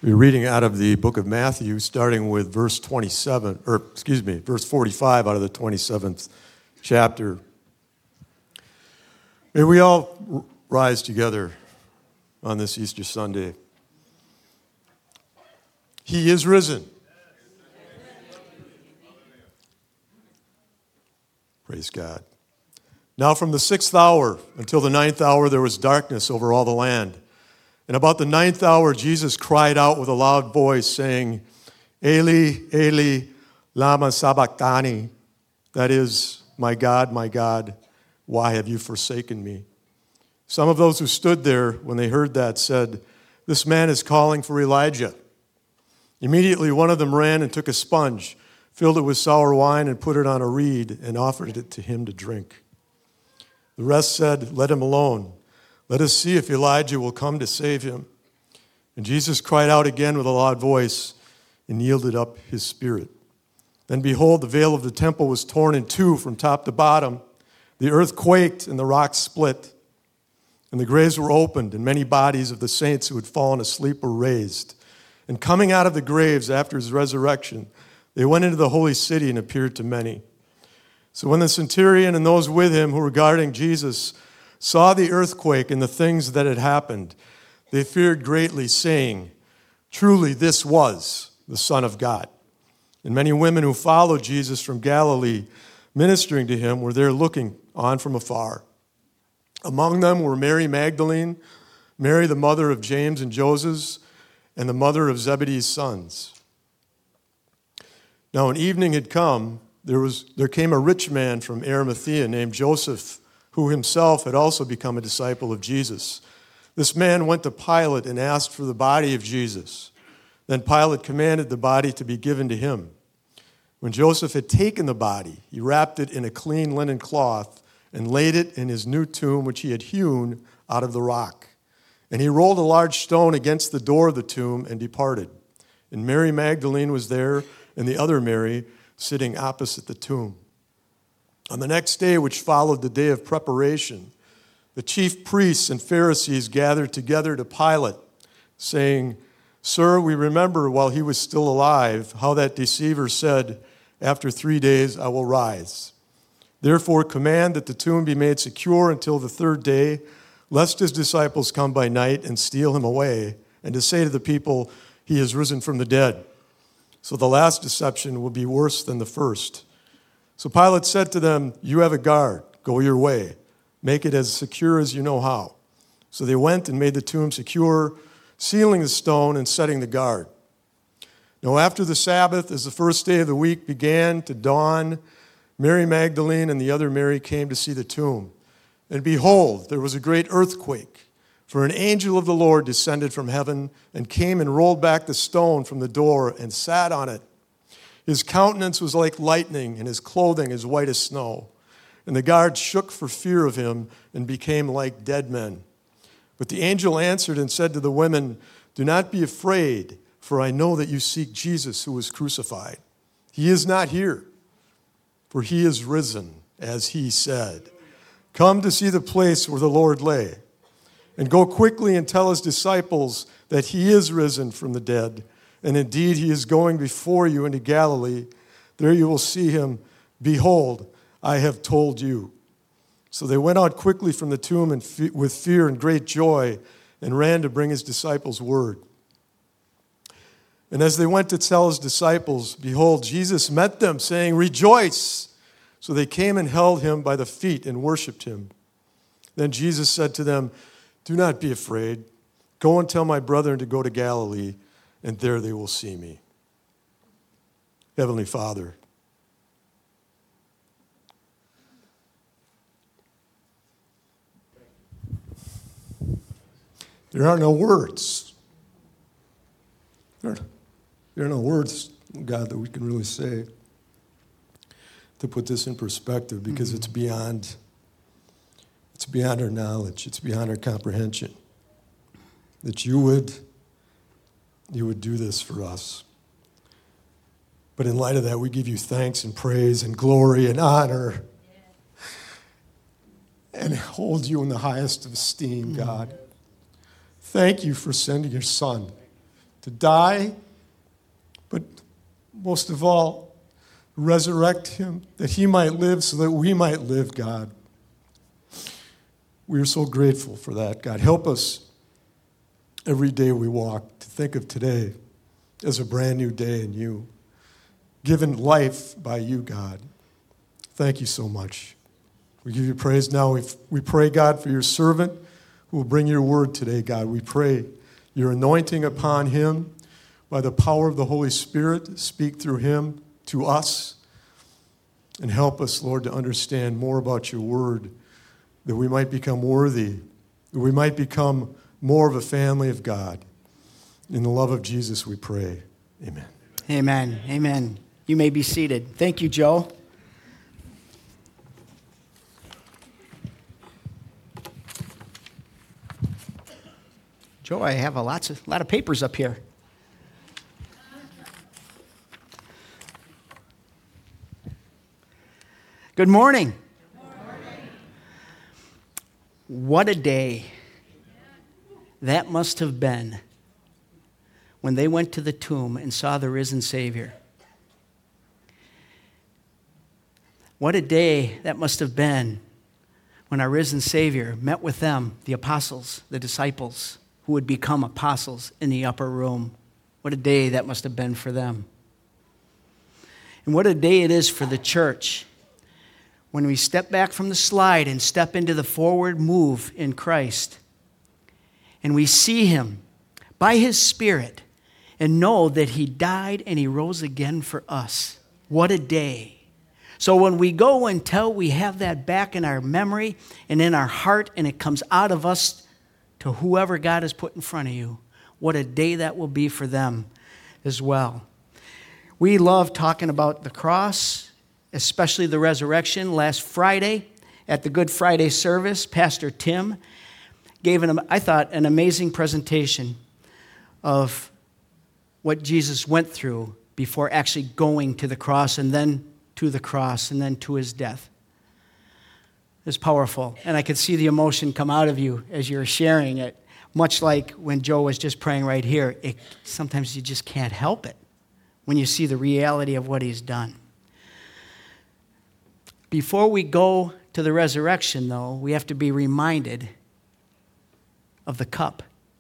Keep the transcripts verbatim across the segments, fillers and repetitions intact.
We're reading out of the book of Matthew, starting with verse twenty-seven, or excuse me, verse forty-five out of the twenty-seventh chapter. May we all rise together on this Easter Sunday. He is risen. Praise God. Now from the sixth hour until the ninth hour there was darkness over all the land. And about the ninth hour, Jesus cried out with a loud voice, saying, Eli, Eli, lama sabachthani. That is, my God, my God, why have you forsaken me? Some of those who stood there, when they heard that, said, this man is calling for Elijah. Immediately one of them ran and took a sponge, filled it with sour wine, and put it on a reed, and offered it to him to drink. The rest said, let him alone. Let us see if Elijah will come to save him. And Jesus cried out again with a loud voice and yielded up his spirit. Then behold, the veil of the temple was torn in two from top to bottom. The earth quaked and the rocks split. And the graves were opened, and many bodies of the saints who had fallen asleep were raised. And coming out of the graves after his resurrection, they went into the holy city and appeared to many. So when the centurion and those with him who were guarding Jesus saw the earthquake and the things that had happened, they feared greatly, saying, truly this was the Son of God. And many women who followed Jesus from Galilee, ministering to him, were there looking on from afar. Among them were Mary Magdalene, Mary the mother of James and Joseph, and the mother of Zebedee's sons. Now when evening had come, there was there came a rich man from Arimathea named Joseph, who himself had also become a disciple of Jesus. This man went to Pilate and asked for the body of Jesus. Then Pilate commanded the body to be given to him. When Joseph had taken the body, he wrapped it in a clean linen cloth and laid it in his new tomb, which he had hewn out of the rock. And he rolled a large stone against the door of the tomb and departed. And Mary Magdalene was there, and the other Mary sitting opposite the tomb. On the next day, which followed the day of preparation, the chief priests and Pharisees gathered together to Pilate, saying, Sir, we remember while he was still alive how that deceiver said, after three days I will rise. Therefore command that the tomb be made secure until the third day, lest his disciples come by night and steal him away, and to say to the people, he is risen from the dead. So the last deception will be worse than the first. So Pilate said to them, you have a guard, go your way. Make it as secure as you know how. So they went and made the tomb secure, sealing the stone and setting the guard. Now after the Sabbath, as the first day of the week began to dawn, Mary Magdalene and the other Mary came to see the tomb. And behold, there was a great earthquake, for an angel of the Lord descended from heaven and came and rolled back the stone from the door and sat on it. His countenance was like lightning, and his clothing as white as snow. And the guards shook for fear of him and became like dead men. But the angel answered and said to the women, do not be afraid, for I know that you seek Jesus who was crucified. He is not here, for he is risen, as he said. Come to see the place where the Lord lay. And go quickly and tell his disciples that he is risen from the dead. And indeed, he is going before you into Galilee. There you will see him. Behold, I have told you. So they went out quickly from the tomb and fe- with fear and great joy and ran to bring his disciples word. And as they went to tell his disciples, behold, Jesus met them, saying, rejoice! So they came and held him by the feet and worshipped him. Then Jesus said to them, do not be afraid. Go and tell my brethren to go to Galilee, and there they will see me. Heavenly Father, there are no words. There are, there are no words, God, that we can really say to put this in perspective, because mm-hmm. it's beyond, it's beyond our knowledge. It's beyond our comprehension. That you would You would do this for us. But in light of that, we give you thanks and praise and glory and honor and hold you in the highest of esteem, God. Thank you for sending your Son to die, but most of all, resurrect him, that he might live so that we might live, God. We are so grateful for that, God. Help us every day we walk to think of today as a brand new day in you, given life by you, God. Thank you so much. We give you praise now. We, we pray, God, for your servant who will bring your word today, God. We pray your anointing upon him by the power of the Holy Spirit. Speak through him to us and help us, Lord, to understand more about your word, that we might become worthy, that we might become more of a family of God. In the love of Jesus we pray. Amen. Amen. Amen. You may be seated. Thank you, Joe. Joe, I have a lots of, lot of papers up here. Good morning. Good morning. What a day that must have been when they went to the tomb and saw the risen Savior. What a day that must have been when our risen Savior met with them, the apostles, the disciples, who would become apostles in the upper room. What a day that must have been for them. And what a day it is for the church when we step back from the slide and step into the forward move in Christ. And we see him by his Spirit and know that he died and he rose again for us. What a day. So when we go and tell, we have that back in our memory and in our heart, and it comes out of us to whoever God has put in front of you. What a day that will be for them as well. We love talking about the cross, especially the resurrection. Last Friday at the Good Friday service, Pastor Tim gave, an, I thought, an amazing presentation of what Jesus went through before actually going to the cross, and then to the cross, and then to his death. It's powerful, and I could see the emotion come out of you as you're sharing it, much like when Joe was just praying right here. It, sometimes you just can't help it when you see the reality of what he's done. Before we go to the resurrection, though, we have to be reminded of the cup.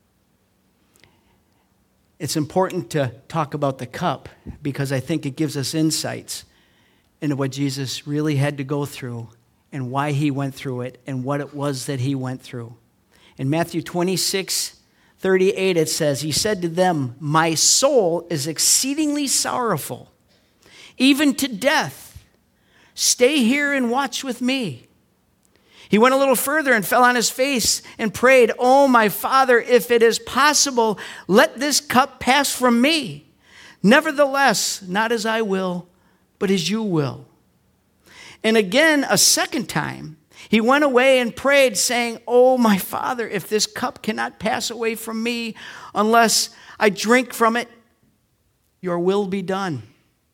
It's important to talk about the cup because I think it gives us insights into what Jesus really had to go through and why he went through it and what it was that he went through. In Matthew twenty-six thirty-eight, it says, he said to them, "My soul is exceedingly sorrowful, even to death. Stay here and watch with me." He went a little further and fell on his face and prayed, "Oh, my Father, if it is possible, let this cup pass from me. Nevertheless, not as I will, but as you will." And again, a second time, he went away and prayed, saying, "Oh, my Father, if this cup cannot pass away from me unless I drink from it, your will be done."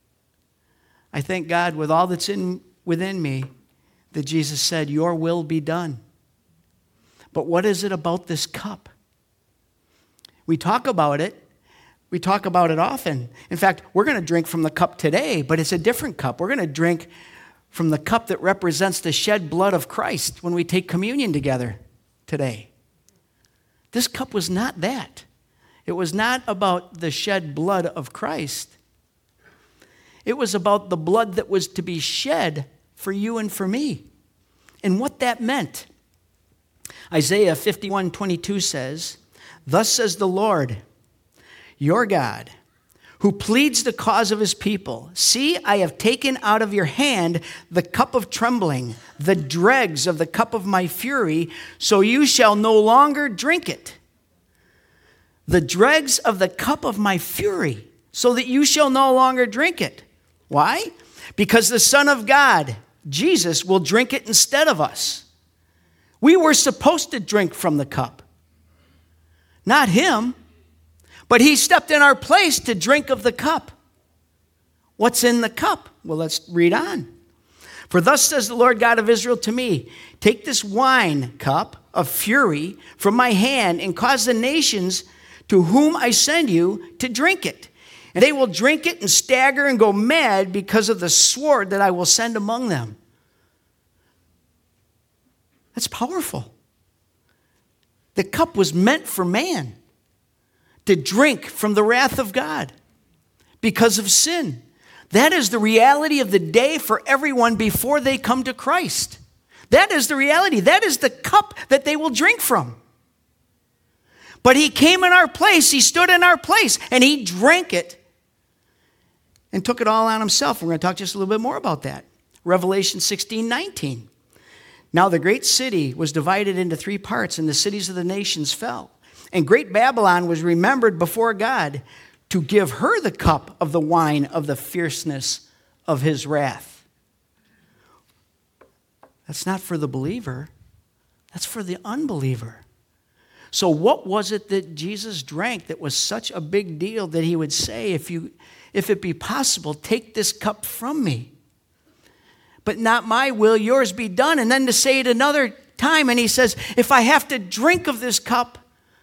I thank God with all that's in within me that Jesus said, "Your will be done." But what is it about this cup? We talk about it. We talk about it often. In fact, we're going to drink from the cup today, but it's a different cup. We're going to drink from the cup that represents the shed blood of Christ when we take communion together today. This cup was not that. It was not about the shed blood of Christ. It was about the blood that was to be shed for you and for me, and what that meant. Isaiah fifty-one twenty-two says, "Thus says the Lord, your God, who pleads the cause of his people. See, I have taken out of your hand the cup of trembling, the dregs of the cup of my fury, so you shall no longer drink it. The dregs of the cup of my fury, so that you shall no longer drink it." Why? Because the Son of God, Jesus, will drink it instead of us. We were supposed to drink from the cup, not him. But he stepped in our place to drink of the cup. What's in the cup? Well, let's read on. "For thus says the Lord God of Israel to me, take this wine cup of fury from my hand and cause the nations to whom I send you to drink it. And they will drink it and stagger and go mad because of the sword that I will send among them. That's powerful. The cup was meant for man to drink from the wrath of God because of sin. That is the reality of the day for everyone before they come to Christ. That is the reality. That is the cup that they will drink from. But he came in our place. He stood in our place. And he drank it and took it all on himself. We're going to talk just a little bit more about that. Revelation sixteen nineteen. Now the great city was divided into three parts, and the cities of the nations fell. And great Babylon was remembered before God to give her the cup of the wine of the fierceness of his wrath. That's not for the believer. That's for the unbeliever. So what was it that Jesus drank that was such a big deal that he would say, if you, if it be possible, take this cup from me? But not my will, yours be done. And then to say it another time, and he says, if I have to drink of this cup,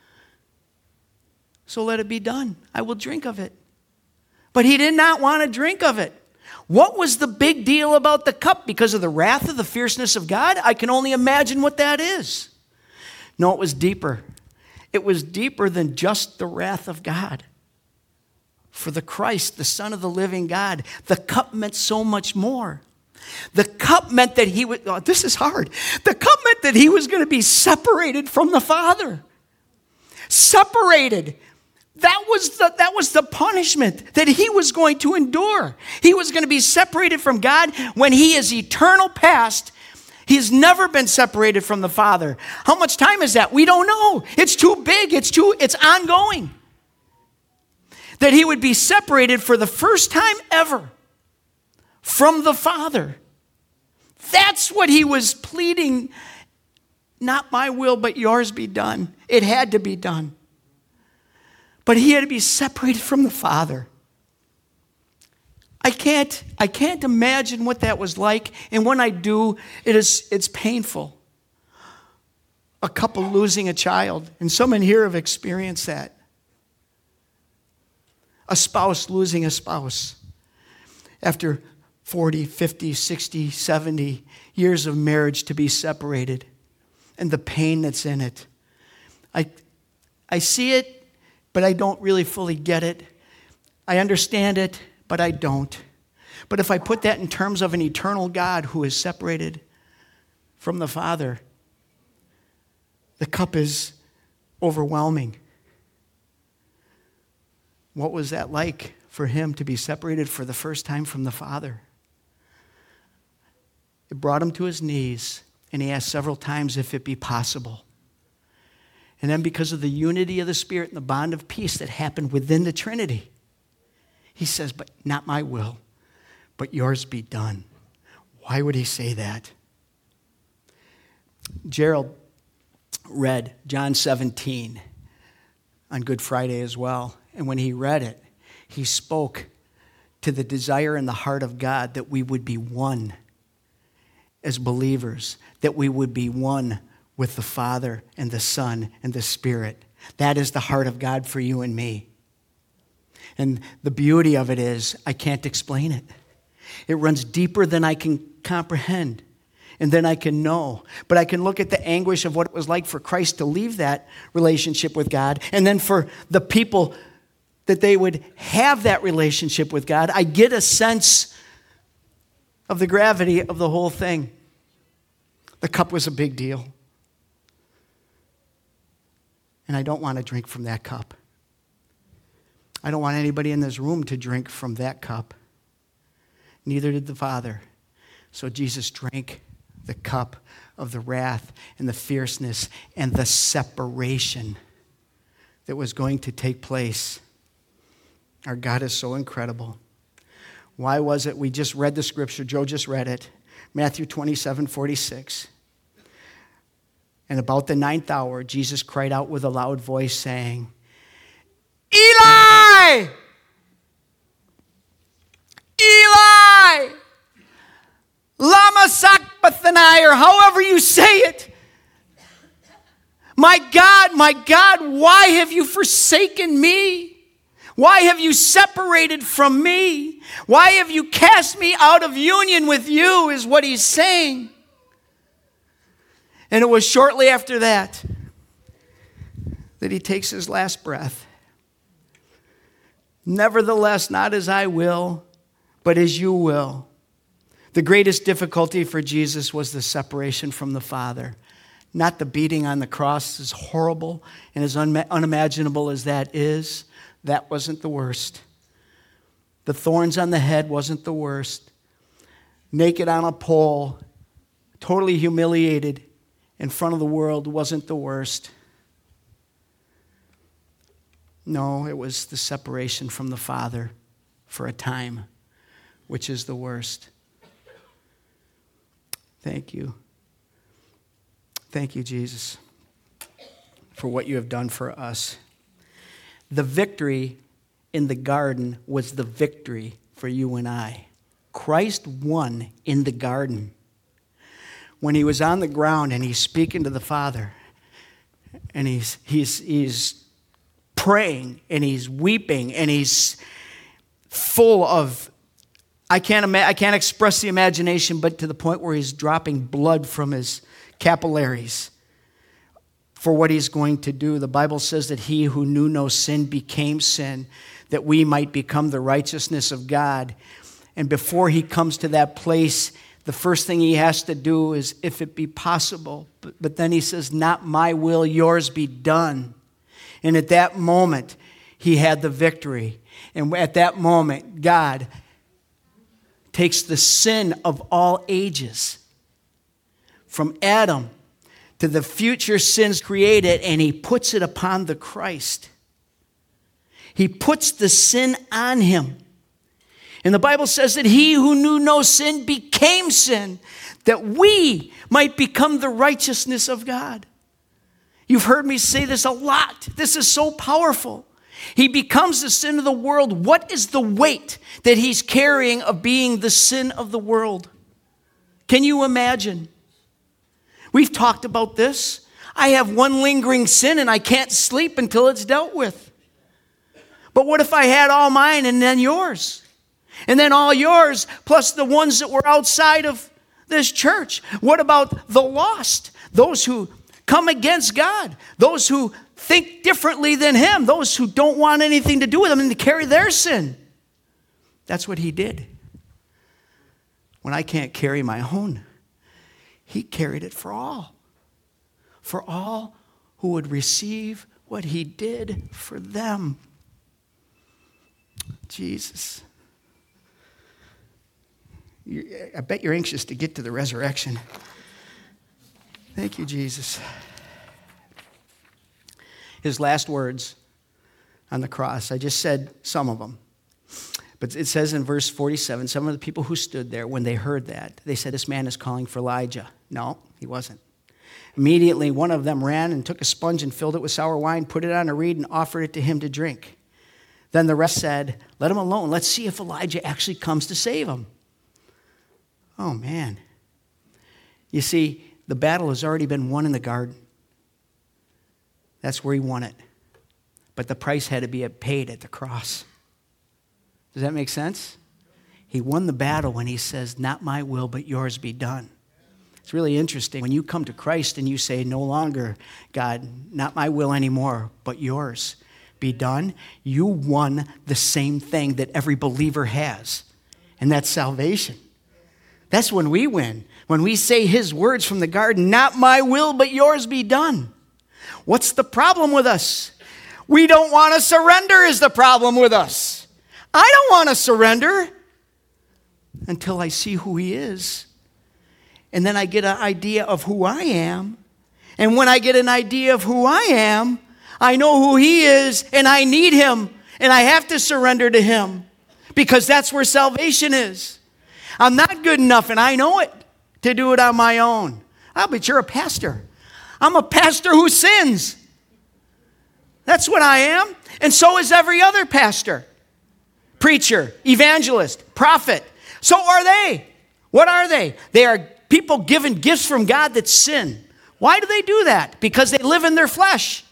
so let it be done. I will drink of it. But he did not want to drink of it. What was the big deal about the cup? Because of the wrath of the fierceness of God? I can only imagine what that is. No, it was deeper. It was deeper than just the wrath of God. For the Christ, the Son of the living God, the cup meant so much more. The cup meant that he would, oh, this is hard. The cup meant that he was going to be separated from the Father. Separated. That was the, that was the punishment that he was going to endure. He was going to be separated from God when he is eternal past. He's never been separated from the Father. How much time is that? We don't know. It's too big. It's too, it's ongoing. That he would be separated for the first time ever from the Father. That's what he was pleading. Not my will, but yours be done. It had to be done. But he had to be separated from the Father. I can't, I can't imagine what that was like. And when I do, it is, it's painful. A couple losing a child. And some in here have experienced that. A spouse losing a spouse. After forty, fifty, sixty, seventy years of marriage to be separated. And the pain that's in it. I, I see it, but I don't really fully get it. I understand it, but I don't. But if I put that in terms of an eternal God who is separated from the Father, the cup is overwhelming. What was that like for him to be separated for the first time from the Father? It brought him to his knees, and he asked several times if it be possible. And then because of the unity of the Spirit and the bond of peace that happened within the Trinity, he says, but not my will, but yours be done. Why would he say that? Gerald read John seventeen on Good Friday as well. And when he read it, he spoke to the desire in the heart of God that we would be one as believers, that we would be one with the Father and the Son and the Spirit. That is the heart of God for you and me. And the beauty of it is, I can't explain it. It runs deeper than I can comprehend and then I can know. But I can look at the anguish of what it was like for Christ to leave that relationship with God, and then for the people that they would have that relationship with God. I get a sense of the gravity of the whole thing. The cup was a big deal. And I don't want to drink from that cup. I don't want anybody in this room to drink from that cup. Neither did the Father. So Jesus drank the cup of the wrath and the fierceness and the separation that was going to take place. Our God is so incredible. Why was it? We just read the scripture. Joe just read it. Matthew twenty-seven forty-six. And about the ninth hour, Jesus cried out with a loud voice, saying, Eli! Eli! Lama sabachthani, or however you say it. My God, my God, why have you forsaken me? Why have you separated from me? Why have you cast me out of union with you, is what he's saying. And it was shortly after that that he takes his last breath. Nevertheless, not as I will, but as you will. The greatest difficulty for Jesus was the separation from the Father. Not the beating on the cross, as horrible and as un- unimaginable as that is. That wasn't the worst. The thorns on the head wasn't the worst. Naked on a pole, totally humiliated in front of the world wasn't the worst. No, it was the separation from the Father for a time, which is the worst. Thank you. Thank you, Jesus, for what you have done for us. The victory in the garden was the victory for you and I. Christ won in the garden. When he was on the ground and he's speaking to the Father, and he's, he's, he's praying, and he's weeping, and he's full of, I can't, ima- I can't express the imagination, but to the point where he's dropping blood from his capillaries for what he's going to do. The Bible says that he who knew no sin became sin, that we might become the righteousness of God. And before he comes to that place, the first thing he has to do is, if it be possible, but, but then he says, not my will, yours be done. And at that moment, he had the victory. And at that moment, God takes the sin of all ages, from Adam to the future sins created, and he puts it upon the Christ. He puts the sin on him. And the Bible says that he who knew no sin became sin, that we might become the righteousness of God. You've heard me say this a lot. This is so powerful. He becomes the sin of the world. What is the weight that he's carrying of being the sin of the world? Can you imagine? We've talked about this. I have one lingering sin and I can't sleep until it's dealt with. But what if I had all mine and then yours? And then all yours plus the ones that were outside of this church? What about the lost? Those who come against God. Those who think differently than him. Those who don't want anything to do with him and to carry their sin. That's what he did. When I can't carry my own, he carried it for all. For all who would receive what he did for them. Jesus. You, I bet you're anxious to get to the resurrection. Thank you, Jesus. His last words on the cross. I just said some of them. But it says in verse forty-seven, some of the people who stood there, when they heard that, they said, this man is calling for Elijah. No, he wasn't. Immediately, one of them ran and took a sponge and filled it with sour wine, put it on a reed, and offered it to him to drink. Then the rest said, let him alone. Let's see if Elijah actually comes to save him. Oh, man. You see, the battle has already been won in the garden. That's where he won it. But the price had to be paid at the cross. Does that make sense? He won the battle when he says, not my will, but yours be done. It's really interesting. When you come to Christ and you say, no longer, God, not my will anymore, but yours be done, you won the same thing that every believer has, and that's salvation. That's when we win. When we say his words from the garden, not my will, but yours be done. What's the problem with us? We don't want to surrender is the problem with us. I don't want to surrender until I see who he is. And then I get an idea of who I am. And when I get an idea of who I am, I know who he is, and I need him, and I have to surrender to him because that's where salvation is. I'm not good enough, and I know it, to do it on my own. Oh, but you're a pastor. I'm a pastor who sins. That's what I am. And so is every other pastor, preacher, evangelist, prophet. So are they. What are they? They are people given gifts from God that sin. Why do they do that? Because they live in their flesh.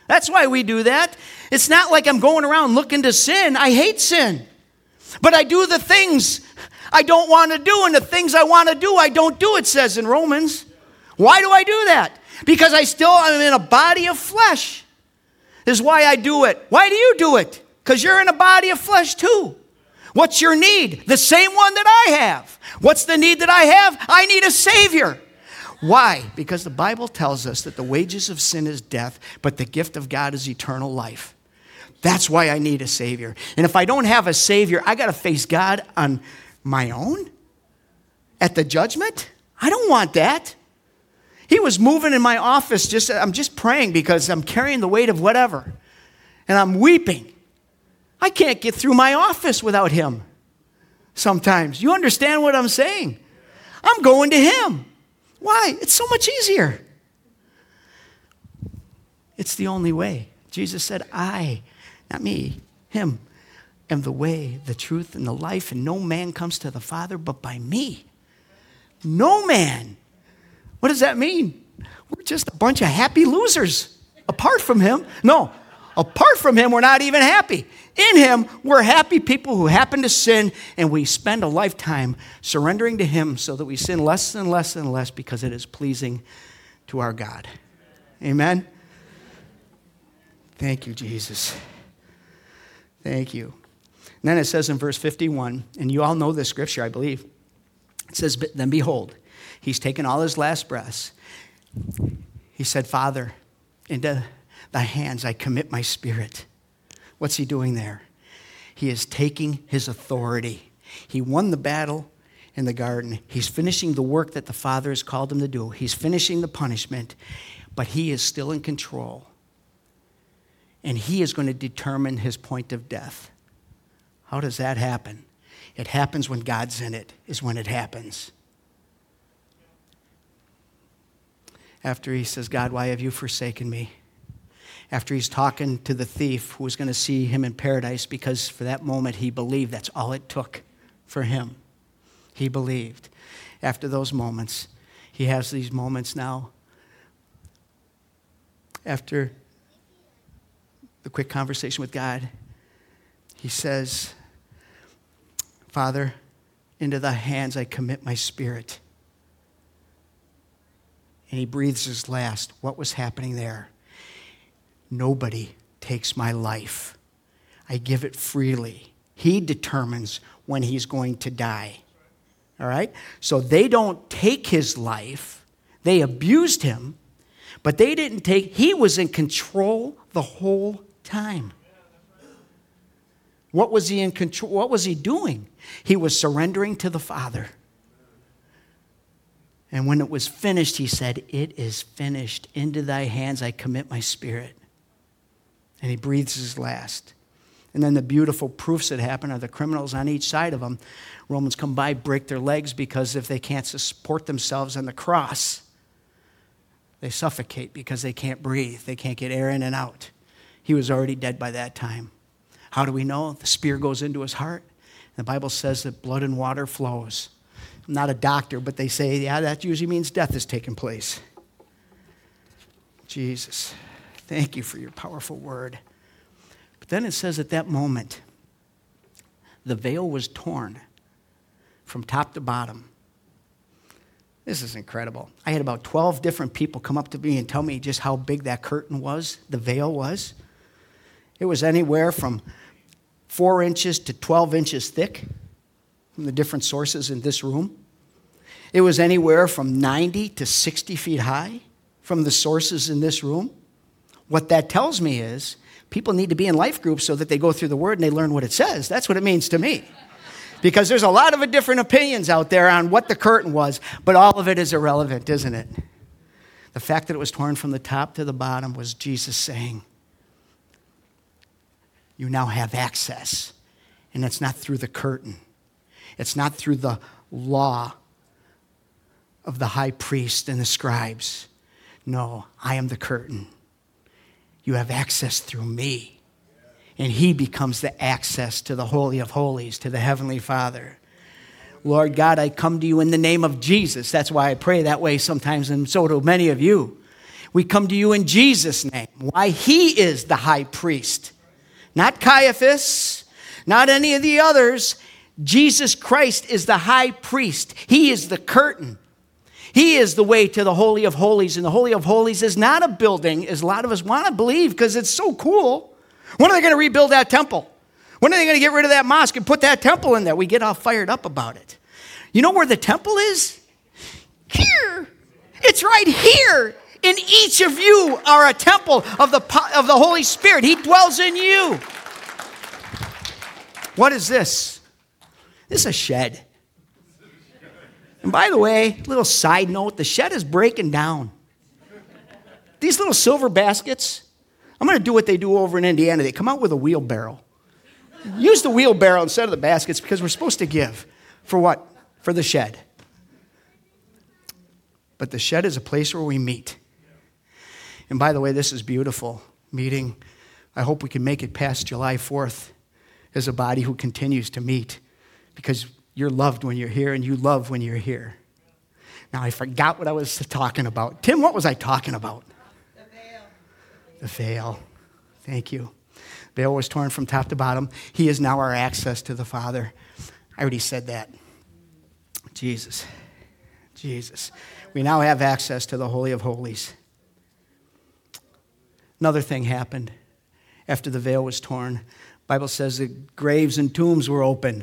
That's why we do that. It's not like I'm going around looking to sin. I hate sin. But I do the things I don't want to do, and the things I want to do, I don't do, it says in Romans. Why do I do that? Because I still am in a body of flesh. This is why I do it. Why do you do it? Because you're in a body of flesh too. What's your need? The same one that I have. What's the need that I have? I need a Savior. Why? Because the Bible tells us that the wages of sin is death, but the gift of God is eternal life. That's why I need a Savior. And if I don't have a Savior, I got to face God on my own at the judgment? I don't want that. He was moving in my office. Just I'm just praying because I'm carrying the weight of whatever. And I'm weeping. I can't get through my office without him sometimes. You understand what I'm saying? I'm going to him. Why? It's so much easier. It's the only way. Jesus said, I, not me, him, am the way, the truth, and the life, and no man comes to the Father but by me. No man. What does that mean? We're just a bunch of happy losers apart from him. No, apart from him, we're not even happy. In him, we're happy people who happen to sin, and we spend a lifetime surrendering to him so that we sin less and less and less because it is pleasing to our God. Amen? Thank you, Jesus. Thank you. And then it says in verse fifty-one, and you all know this scripture, I believe. It says, then behold, he's taken all his last breaths. He said, Father, into thy hands I commit my spirit. What's he doing there? He is taking his authority. He won the battle in the garden. He's finishing the work that the Father has called him to do. He's finishing the punishment, but he is still in control. And he is going to determine his point of death. How does that happen? It happens when God's in it, is when it happens. After he says, God, why have you forsaken me? After he's talking to the thief who was going to see him in paradise, because for that moment he believed that's all it took for him. He believed. After those moments, he has these moments now. After the quick conversation with God, he says, Father, into thy hands I commit my spirit. And he breathes his last. What was happening there? Nobody takes my life. I give it freely. He determines when he's going to die. All right? So they don't take his life. They abused him, but they didn't take, he was in control the whole time. What was he in control? What was he doing? He was surrendering to the Father. And when it was finished, he said, it is finished. Into thy hands I commit my spirit. And he breathes his last. And then the beautiful proofs that happen are the criminals on each side of him. Romans come by, break their legs, because if they can't support themselves on the cross, they suffocate because they can't breathe. They can't get air in and out. He was already dead by that time. How do we know? The spear goes into his heart. The Bible says that blood and water flows. I'm not a doctor, but they say, yeah, that usually means death has taken place. Jesus, thank you for your powerful word. But then it says at that moment, the veil was torn from top to bottom. This is incredible. I had about twelve different people come up to me and tell me just how big that curtain was, the veil was. It was anywhere from four inches to twelve inches thick from the different sources in this room. It was anywhere from ninety to sixty feet high from the sources in this room. What that tells me is people need to be in life groups so that they go through the Word and they learn what it says. That's what it means to me. Because there's a lot of different opinions out there on what the curtain was, but all of it is irrelevant, isn't it? The fact that it was torn from the top to the bottom was Jesus saying, you now have access. And it's not through the curtain. It's not through the law of the high priest and the scribes. No, I am the curtain. You have access through me. And he becomes the access to the Holy of Holies, to the Heavenly Father. Lord God, I come to you in the name of Jesus. That's why I pray that way sometimes, and so do many of you. We come to you in Jesus' name. Why? He is the high priest. Not Caiaphas, not any of the others. Jesus Christ is the high priest. He is the curtain. He is the way to the Holy of Holies. And the Holy of Holies is not a building, as a lot of us want to believe, because it's so cool. When are they going to rebuild that temple? When are they going to get rid of that mosque and put that temple in there? We get all fired up about it. You know where the temple is? Here. It's right here. In each of you are a temple of the, of the Holy Spirit. He dwells in you. What is this? This is a shed. And by the way, little side note, the shed is breaking down. These little silver baskets, I'm going to do what they do over in Indiana. They come out with a wheelbarrow. Use the wheelbarrow instead of the baskets because we're supposed to give. For what? For the shed. But the shed is a place where we meet. And by the way, this is beautiful meeting. I hope we can make it past July fourth as a body who continues to meet, because you're loved when you're here and you love when you're here. Now, I forgot what I was talking about. Tim, what was I talking about? The veil. The veil. Thank you. The veil was torn from top to bottom. He is now our access to the Father. I already said that. Jesus. Jesus. We now have access to the Holy of Holies. Another thing happened after the veil was torn. The Bible says that graves and tombs were open.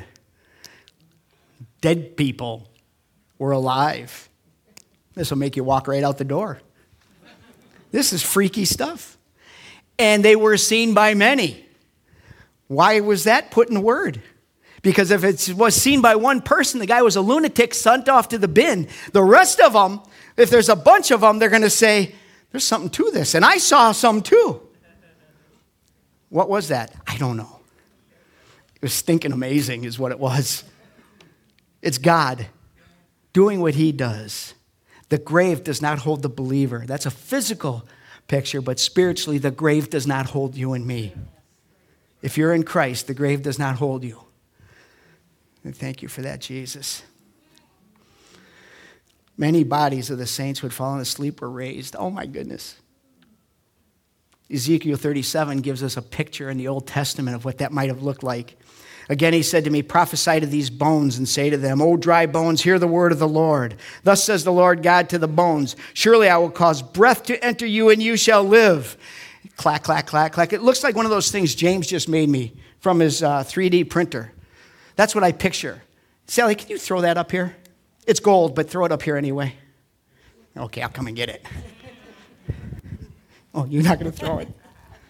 Dead people were alive. This will make you walk right out the door. This is freaky stuff. And they were seen by many. Why was that put in the word? Because if it was seen by one person, the guy was a lunatic sent off to the bin. The rest of them, if there's a bunch of them, they're going to say, there's something to this. And I saw some too. What was that? I don't know. It was stinking amazing is what it was. It's God doing what he does. The grave does not hold the believer. That's a physical picture, but spiritually, the grave does not hold you and me. If you're in Christ, the grave does not hold you. And thank you for that, Jesus. Many bodies of the saints who had fallen asleep were raised. Oh, my goodness. Ezekiel thirty-seven gives us a picture in the Old Testament of what that might have looked like. Again, he said to me, prophesy to these bones and say to them, O dry bones, hear the word of the Lord. Thus says the Lord God to the bones, surely I will cause breath to enter you and you shall live. Clack, clack, clack, clack. It looks like one of those things James just made me from his uh, three D printer. That's what I picture. Sally, can you throw that up here? It's gold, but throw it up here anyway. Okay, I'll come and get it. Oh, you're not going to throw it.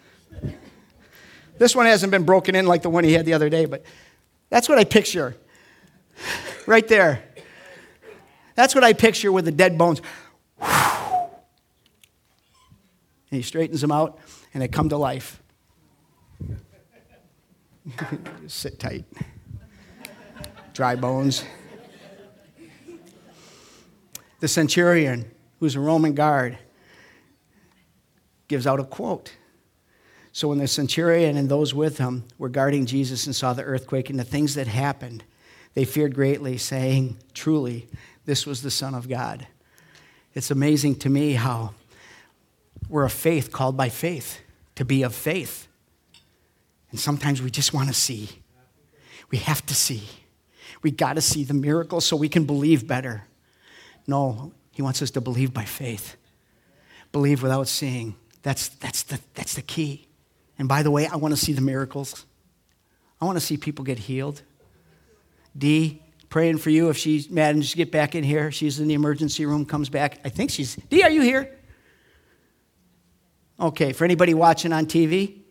This one hasn't been broken in like the one he had the other day, but that's what I picture. Right there. That's what I picture with the dead bones. And he straightens them out, and they come to life. Sit tight. Dry bones. The centurion, who's a Roman guard, gives out a quote. So when the centurion and those with him were guarding Jesus and saw the earthquake and the things that happened, they feared greatly, saying, truly, this was the Son of God. It's amazing to me how we're a faith called by faith, to be of faith. And sometimes we just want to see. We have to see. We got to see the miracle so we can believe better. No, he wants us to believe by faith. Believe without seeing. That's, that's, the, that's the key. And by the way, I want to see the miracles. I want to see people get healed. Dee, praying for you if she manages to get back in here. She's in the emergency room, comes back. I think she's, Dee, are you here? Okay, for anybody watching on T V,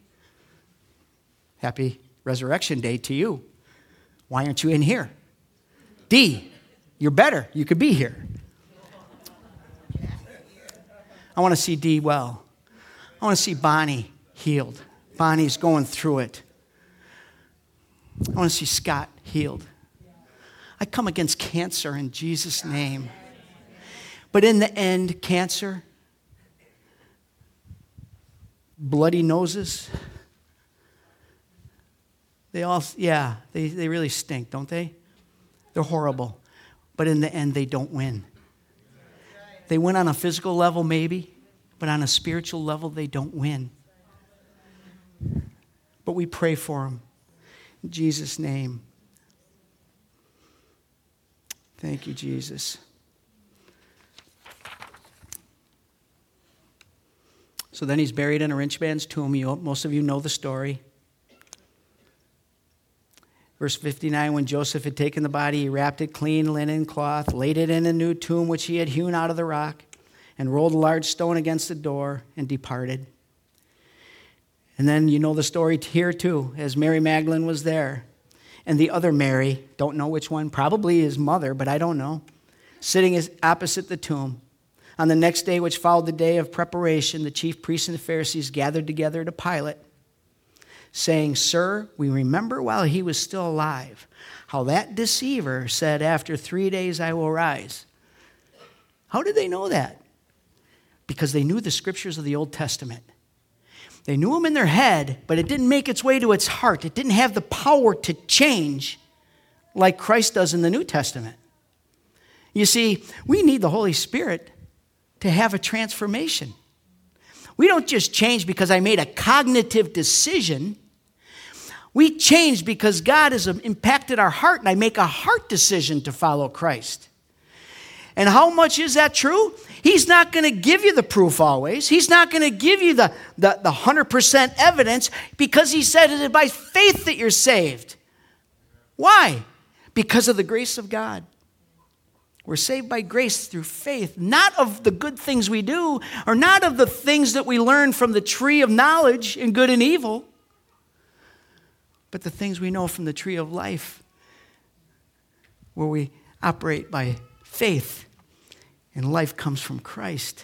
happy Resurrection Day to you. Why aren't you in here? Dee, you're better. You could be here. I want to see Dee well. I want to see Bonnie healed. Bonnie's going through it. I want to see Scott healed. I come against cancer in Jesus' name. But in the end, cancer, bloody noses, they all, yeah, they, they really stink, don't they? They're horrible. But in the end, they don't win. They win on a physical level, maybe. but on a spiritual level, they don't win. But we pray for them. In Jesus' name. Thank you, Jesus. So then he's buried in a rich man's tomb. You, most of you know the story. Verse fifty-nine, when Joseph had taken the body, he wrapped it clean linen cloth, laid it in a new tomb which he had hewn out of the rock, and rolled a large stone against the door, and departed. And then you know the story here too, as Mary Magdalene was there. And the other Mary, don't know which one, probably his mother, but I don't know, sitting opposite the tomb. On the next day, which followed the day of preparation, the chief priests and the Pharisees gathered together to Pilate, saying, Sir, we remember while he was still alive, how that deceiver said, after three days I will rise. How did they know that? Because they knew the scriptures of the Old Testament. They knew them in their head, but it didn't make its way to its heart. It didn't have the power to change like Christ does in the New Testament. You see, we need the Holy Spirit to have a transformation. We don't just change because I made a cognitive decision. We change because God has impacted our heart, and I make a heart decision to follow Christ. And how much is that true? He's not going to give you the proof always. He's not going to give you the, the, the one hundred percent evidence, because he said it is by faith that you're saved. Why? Because of the grace of God. We're saved by grace through faith, not of the good things we do, or not of the things that we learn from the tree of knowledge in good and evil, but the things we know from the tree of life, where we operate by faith, and life comes from Christ.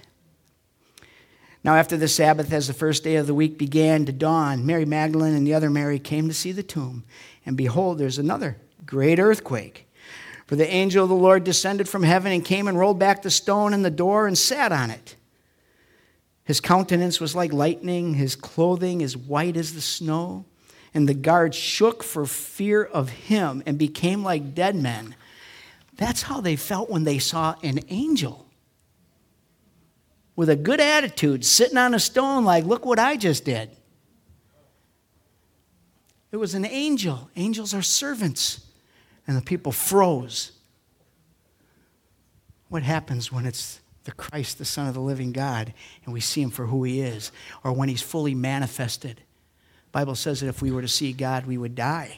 Now, after the Sabbath, as the first day of the week began to dawn, Mary Magdalene and the other Mary came to see the tomb, and behold, there's another great earthquake. For the angel of the Lord descended from heaven and came and rolled back the stone in the door and sat on it. His countenance was like lightning, his clothing as white as the snow, and the guards shook for fear of him and became like dead men. That's how they felt when they saw an angel with a good attitude sitting on a stone like, look what I just did. It was an angel. Angels are servants. And the people froze. What happens when it's the Christ, the Son of the living God, and we see him for who he is, or when he's fully manifested? The Bible says that if we were to see God, we would die.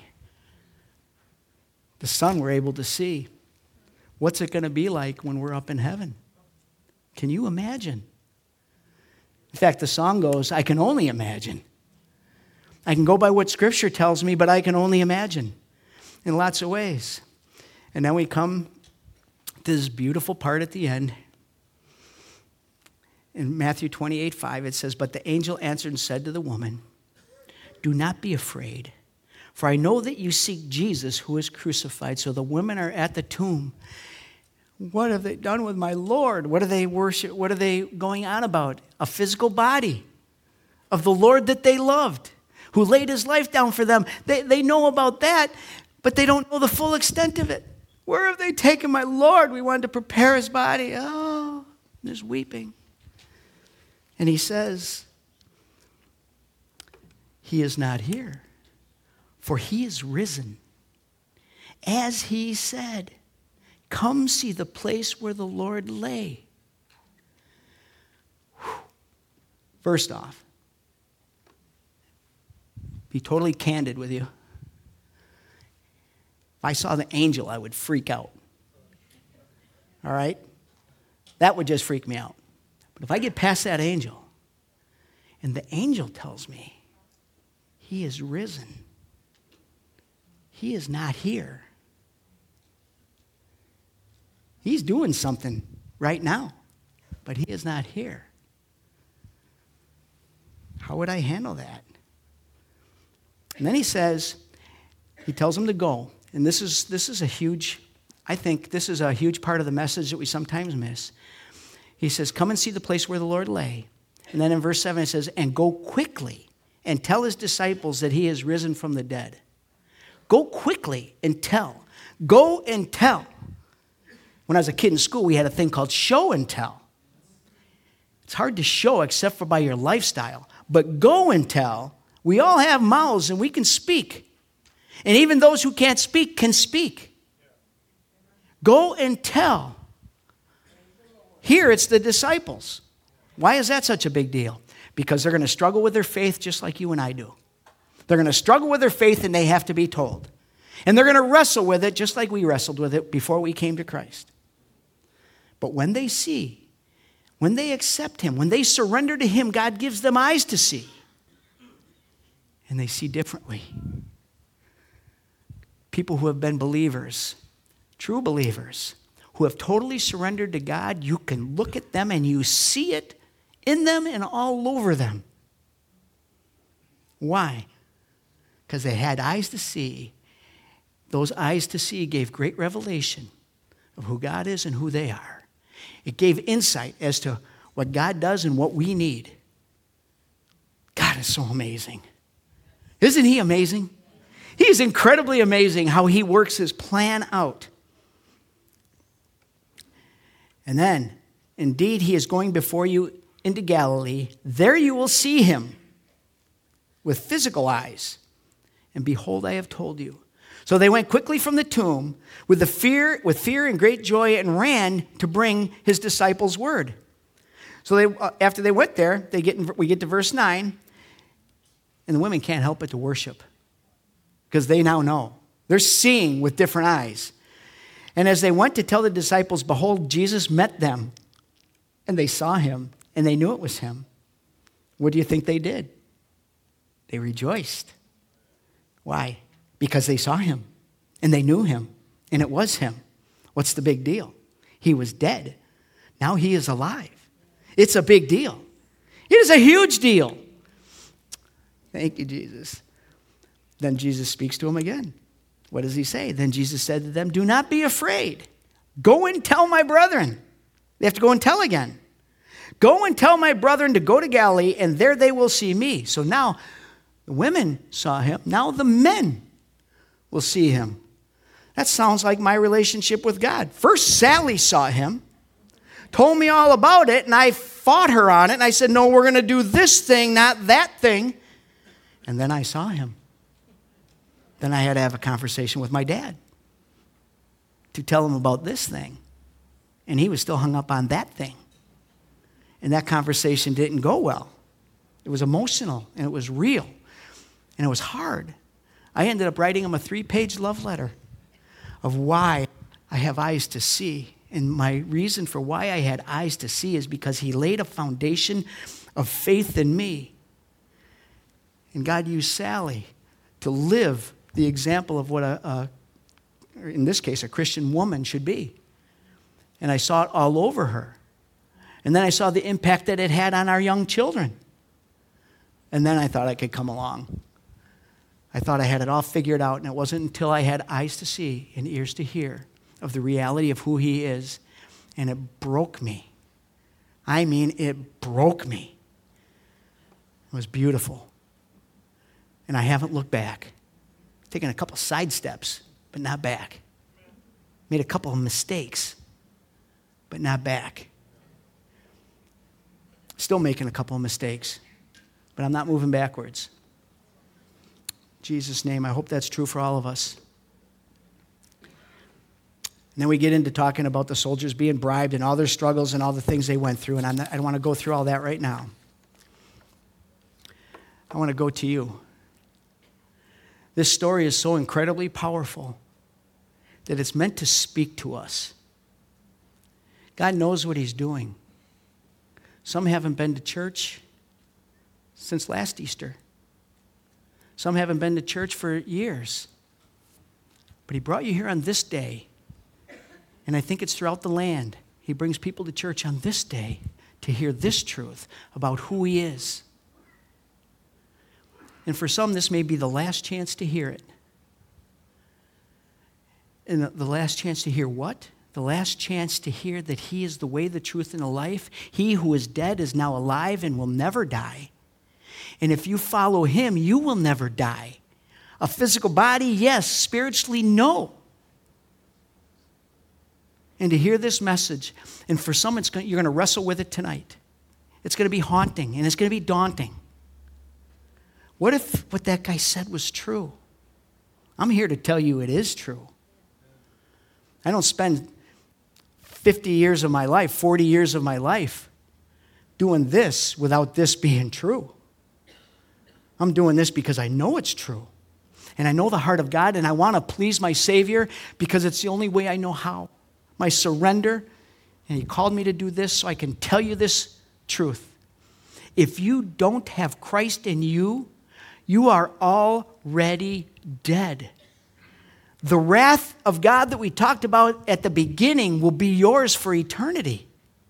The Son we're able to see. What's it going to be like when we're up in heaven? Can you imagine? In fact, the song goes, I can only imagine. I can go by what Scripture tells me, but I can only imagine. In lots of ways. And then we come to this beautiful part at the end. In Matthew twenty-eight five, it says, But the angel answered and said to the woman, Do not be afraid, for I know that you seek Jesus who is crucified. So the women are at the tomb. What have they done with my Lord? What are they worship? What are they going on about? A physical body of the Lord that they loved, who laid his life down for them. They, they know about that, but they don't know the full extent of it. Where have they taken my Lord? We wanted to prepare his body. Oh, there's weeping. And he says, he is not here, for he is risen. As he said, come see the place where the Lord lay. Whew. First off, be totally candid with you. If I saw the angel, I would freak out. All right? That would just freak me out. But if I get past that angel, and the angel tells me he is risen, he is not here. He's doing something right now, but he is not here. How would I handle that? And then he says, he tells him to go. And this is this is a huge, I think this is a huge part of the message that we sometimes miss. He says, come and see the place where the Lord lay. And then in verse seven it says, and go quickly and tell his disciples that he is risen from the dead. Go quickly and tell. Go and tell. When I was a kid in school, we had a thing called show and tell. It's hard to show except for by your lifestyle. But go and tell. We all have mouths and we can speak. And even those who can't speak can speak. Go and tell. Here it's the disciples. Why is that such a big deal? Because they're going to struggle with their faith just like you and I do. They're going to struggle with their faith and they have to be told. And they're going to wrestle with it just like we wrestled with it before we came to Christ. But when they see, when they accept him, when they surrender to him, God gives them eyes to see. And they see differently. People who have been believers, true believers, who have totally surrendered to God, you can look at them and you see it in them and all over them. Why? Because they had eyes to see. Those eyes to see gave great revelation of who God is and who they are. It gave insight as to what God does and what we need. God is so amazing. Isn't he amazing? He is incredibly amazing how he works his plan out. And then, indeed, he is going before you into Galilee. There you will see him with physical eyes. And behold, I have told you. So they went quickly from the tomb with the fear, with fear and great joy and ran to bring his disciples word. So they, uh, after they went there, they get in, we get to verse nine, and the women can't help but to worship because they now know. They're seeing with different eyes. And as they went to tell the disciples, behold, Jesus met them, and they saw him, and they knew it was him. What do you think they did? They rejoiced. Why? Because they saw him, and they knew him, and it was him. What's the big deal? He was dead. Now he is alive. It's a big deal. It is a huge deal. Thank you, Jesus. Then Jesus speaks to him again. What does he say? Then Jesus said to them, do not be afraid. Go and tell my brethren. They have to go and tell again. Go and tell my brethren to go to Galilee, and there they will see me. So now the women saw him. Now the men will see him. That sounds like my relationship with God. First, Sally saw him, told me all about it, and I fought her on it, and I said, no, we're going to do this thing, not that thing. And then I saw him. Then I had to have a conversation with my dad to tell him about this thing. And he was still hung up on that thing. And that conversation didn't go well. It was emotional, and it was real, and it was hard. I ended up writing him a three-page love letter of why I have eyes to see. And my reason for why I had eyes to see is because he laid a foundation of faith in me. And God used Sally to live the example of what a, a, in this case, a Christian woman should be. And I saw it all over her. And then I saw the impact that it had on our young children. And then I thought I could come along. I thought I had it all figured out, and it wasn't until I had eyes to see and ears to hear of the reality of who he is, and it broke me. I mean, it broke me. It was beautiful. And I haven't looked back. Taken a couple side steps, but not back. Made a couple of mistakes, but not back. Still making a couple of mistakes, but I'm not moving backwards. In Jesus' name, I hope that's true for all of us. And then we get into talking about the soldiers being bribed and all their struggles and all the things they went through, and I'm not, I don't want to go through all that right now. I want to go to you. This story is so incredibly powerful that it's meant to speak to us. God knows what he's doing. Some haven't been to church since last Easter. Some haven't been to church for years. But he brought you here on this day. And I think it's throughout the land. He brings people to church on this day to hear this truth about who he is. And for some, this may be the last chance to hear it. And the last chance to hear what? The last chance to hear that he is the way, the truth, and the life. He who is dead is now alive and will never die. And if you follow him, you will never die. A physical body, yes. Spiritually, no. And to hear this message, and for some, it's going, you're going to wrestle with it tonight. It's going to be haunting, and it's going to be daunting. What if what that guy said was true? I'm here to tell you it is true. I don't spend fifty years of my life, forty years of my life doing this without this being true. I'm doing this because I know it's true. And I know the heart of God, and I want to please my Savior because it's the only way I know how. My surrender, and He called me to do this so I can tell you this truth. If you don't have Christ in you, you are already dead. The wrath of God that we talked about at the beginning will be yours for eternity.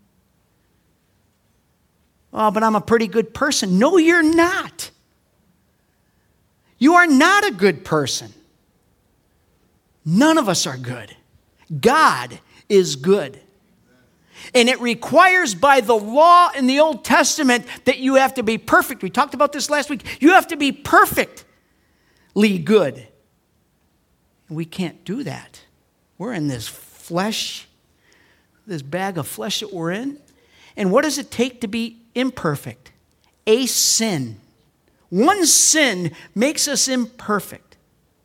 Oh, but I'm a pretty good person. No, you're not. You are not a good person. None of us are good. God is good. And it requires by the law in the Old Testament that you have to be perfect. We talked about this last week. You have to be perfectly good. And we can't do that. We're in this flesh, this bag of flesh that we're in. And what does it take to be imperfect? A sin. One sin makes us imperfect.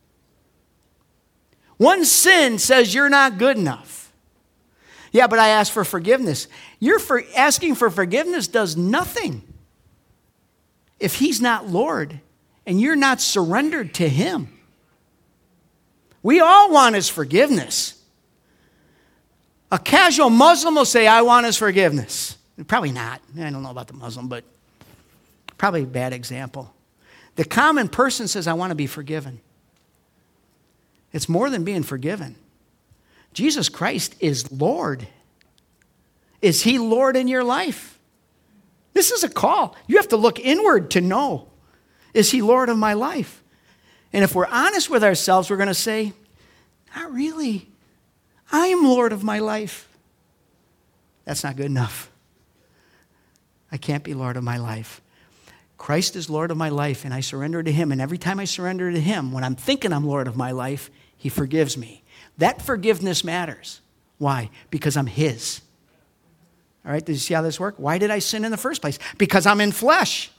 One sin says you're not good enough. Yeah, but I asked for forgiveness. You're for asking for forgiveness does nothing if He's not Lord and you're not surrendered to Him. We all want His forgiveness. A casual Muslim will say, I want His forgiveness. Probably not. I don't know about the Muslim, but probably a bad example. The common person says, I want to be forgiven. It's more than being forgiven. Jesus Christ is Lord. Is He Lord in your life? This is a call. You have to look inward to know, is He Lord of my life? And if we're honest with ourselves, we're going to say, not really. I am Lord of my life. That's not good enough. I can't be Lord of my life. Christ is Lord of my life, and I surrender to Him. And every time I surrender to Him, when I'm thinking I'm Lord of my life, He forgives me. That forgiveness matters. Why? Because I'm His. All right, did you see how this works? Why did I sin in the first place? Because I'm in flesh.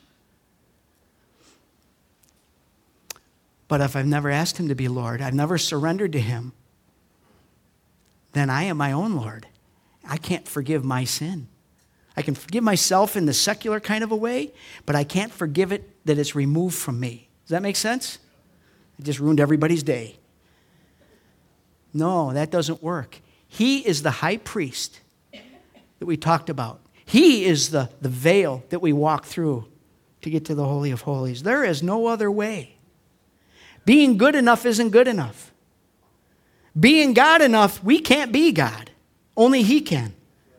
But if I've never asked Him to be Lord, I've never surrendered to Him, then I am my own Lord. I can't forgive my sin. I can forgive myself in the secular kind of a way, but I can't forgive it that it's removed from me. Does that make sense? I just ruined everybody's day. No, that doesn't work. He is the high priest that we talked about. He is the, the veil that we walk through to get to the Holy of Holies. There is no other way. Being good enough isn't good enough. Being God enough, we can't be God. Only He can.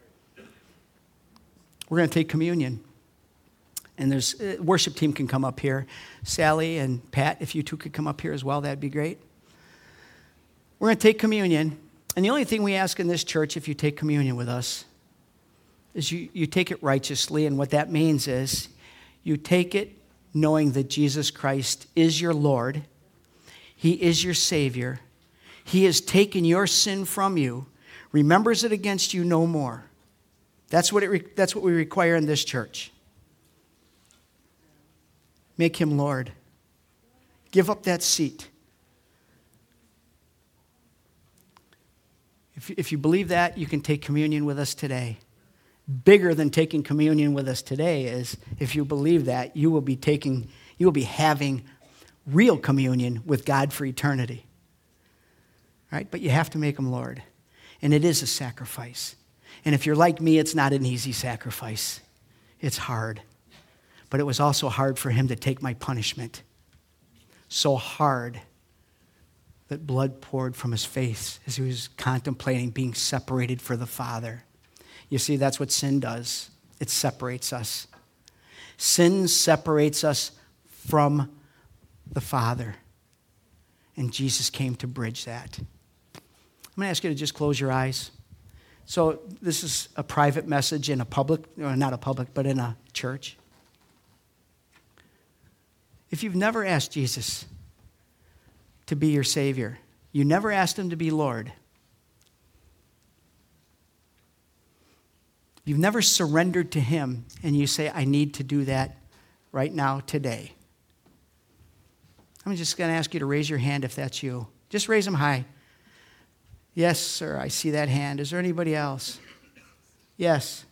We're going to take communion. And there's uh, worship team can come up here. Sally and Pat, if you two could come up here as well, that'd be great. We're going to take communion. And the only thing we ask in this church, if you take communion with us, is you, you take it righteously. And what that means is you take it knowing that Jesus Christ is your Lord. He is your Savior. He has taken your sin from you, remembers it against you no more. That's what, it re- that's what we require in this church. Make Him Lord. Give up that seat. If, if you believe that, you can take communion with us today. Bigger than taking communion with us today is, if you believe that, you will be taking, you will be having real communion with God for eternity. Right? But you have to make Him Lord. And it is a sacrifice. And if you're like me, it's not an easy sacrifice. It's hard. But it was also hard for Him to take my punishment. So hard that blood poured from His face as He was contemplating being separated from the Father. You see, that's what sin does. It separates us. Sin separates us from the Father. And Jesus came to bridge that. I'm going to ask you to just close your eyes. So this is a private message in a public, or not a public, but in a church. If you've never asked Jesus to be your Savior, you never asked Him to be Lord, you've never surrendered to him, and you say, I need to do that right now, today. I'm just going to ask you to raise your hand if that's you. Just raise them high. Yes, sir, I see that hand. Is there anybody else? Yes.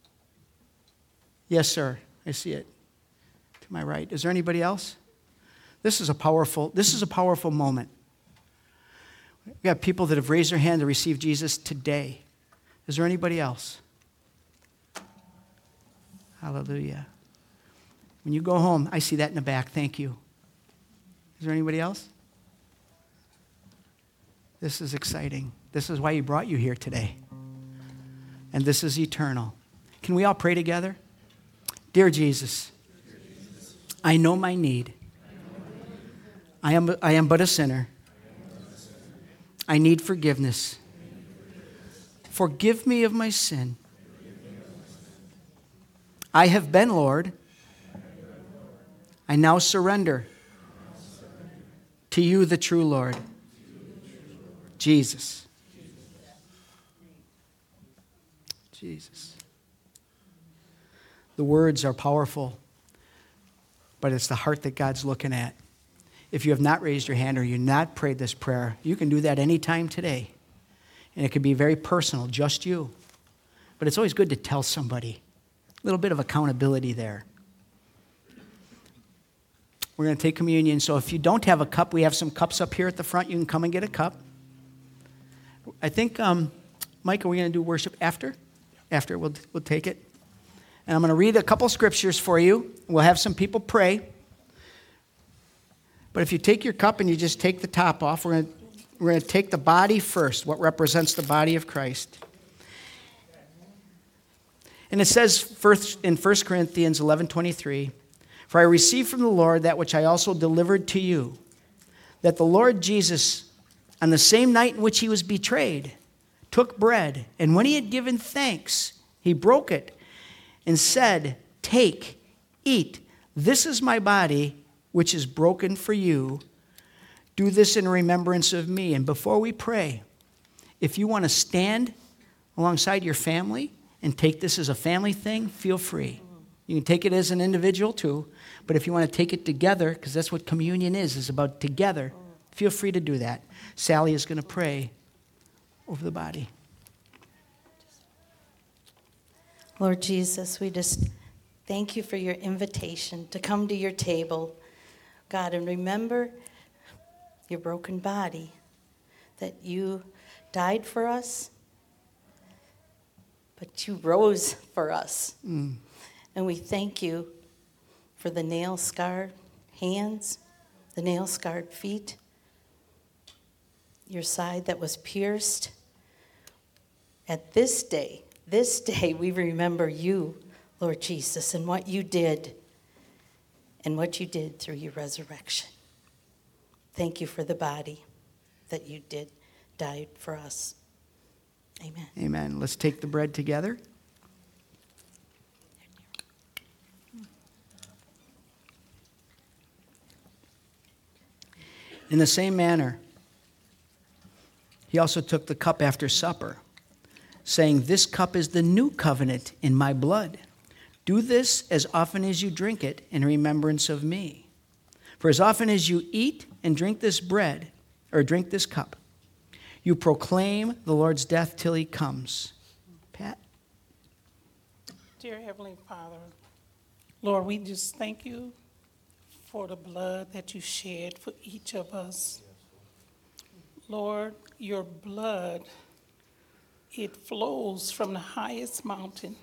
Yes, sir, I see it. To my right. Is there anybody else? This is a powerful, this is a powerful moment. We got people that have raised their hand to receive Jesus today. Is there anybody else? Hallelujah. When you go home, I see that in the back. Thank you. Is there anybody else? This is exciting. This is why he brought you here today. And this is eternal. Can we all pray together? Dear Jesus, I know my need. I am, I am but a sinner. I need forgiveness. Forgive me of my sin. I have been, Lord. I now surrender to you, the true Lord. Jesus. Jesus. The words are powerful, but it's the heart that God's looking at. If you have not raised your hand or you've not prayed this prayer, you can do that anytime today. And it can be very personal, just you. But it's always good to tell somebody. A little bit of accountability there. We're going to take communion. So if you don't have a cup, we have some cups up here at the front. You can come and get a cup. I think, um, Mike, are we going to do worship after? After, we'll, we'll take it. And I'm going to read a couple scriptures for you. We'll have some people pray. But if you take your cup and you just take the top off, we're going to, we're going to take the body first, what represents the body of Christ. And it says first in First Corinthians eleven twenty-three, for I received from the Lord that which I also delivered to you, that the Lord Jesus, on the same night in which he was betrayed, took bread, and when he had given thanks, he broke it and said, take, eat, this is my body, which is broken for you. Do this in remembrance of me. And before we pray, if you want to stand alongside your family and take this as a family thing, feel free. You can take it as an individual too, but if you want to take it together, because that's what communion is, is about together, feel free to do that. Sally is going to pray over the body. Lord Jesus, we just thank you for your invitation to come to your table, God, and remember your broken body, that you died for us, but you rose for us. Mm. And we thank you for the nail-scarred hands, the nail-scarred feet, your side that was pierced. At this day, this day we remember you, Lord Jesus, and what you did, and what you did through your resurrection. Thank you for the body that you did, died for us. Amen. Amen. Let's take the bread together. In the same manner, he also took the cup after supper, saying, this cup is the new covenant in my blood. Do this as often as you drink it in remembrance of me. For as often as you eat and drink this bread, or drink this cup, you proclaim the Lord's death till he comes. Pat? Dear Heavenly Father, Lord, we just thank you for the blood that you shed for each of us. Lord, your blood, it flows from the highest mountain,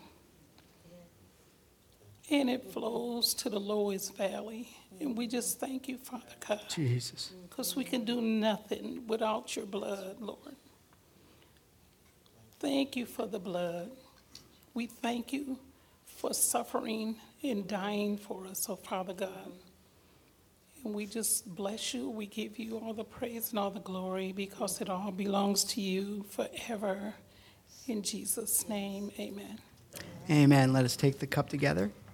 and it flows to the lowest valley. And we just thank you, Father God. Jesus. Because we can do nothing without your blood, Lord. Thank you for the blood. We thank you for suffering and dying for us, oh Father God. And we just bless you. We give you all the praise and all the glory because it all belongs to you forever. In Jesus' name, amen. Amen. Let us take the cup together.